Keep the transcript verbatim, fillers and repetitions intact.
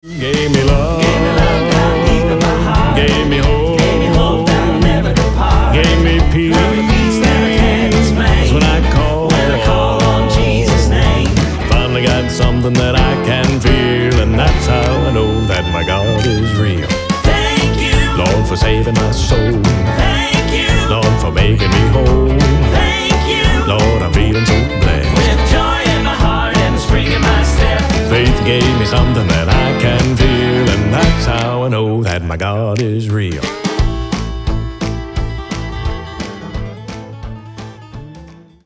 Gave me love, Gave me love down deep in my heart. Gave me hope, Gave me hope that'll never depart. Gave me peace, Love and peace that I can't explain. when I call, when I call on Jesus' name. Finally got something that I can feel, and that's how I know that my God is real. Thank you, Lord, for saving my soul. thank you, Lord, for making me whole. thank you. Lord, I'm feeling so blessed. With joy in my heart and the spring in my step. Faith gave me something that I can feel, and that's how I know that my God is real.